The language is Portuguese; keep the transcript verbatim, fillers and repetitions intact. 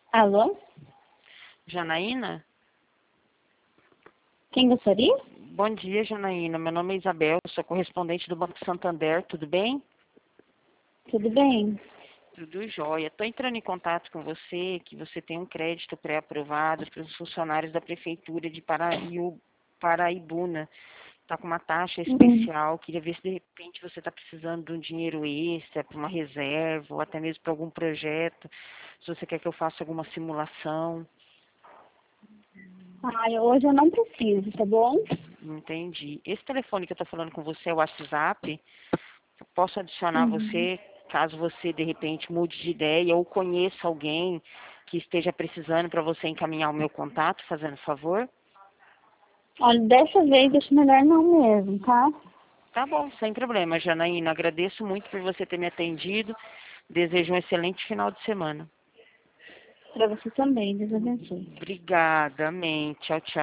Alô? Janaína? Quem gostaria? Bom dia, Janaína. Meu nome é Isabel, sou correspondente do Banco Santander, tudo bem? Tudo bem? Tudo jóia. Estou entrando em contato com você, que você tem um crédito pré-aprovado para os funcionários da Prefeitura de Paraiu, Paraibuna. Está com uma taxa Hum. especial. Queria ver se de repente você está precisando de um dinheiro extra para uma reserva ou até mesmo para algum projeto. Se você quer que eu faça alguma simulação. Ai, hoje eu não preciso, tá bom? Entendi. Esse telefone que eu estou falando com você é o WhatsApp. Eu posso adicionar Uhum. você, caso você de repente mude de ideia ou conheça alguém que esteja precisando para você encaminhar o meu contato, fazendo favor? Olha, dessa vez acho melhor não mesmo, tá? Tá bom, sem problema, Janaína. Agradeço muito por você ter me atendido. Desejo um excelente final de semana. Pra você também, Deus abençoe. Obrigada, amém. Tchau, tchau.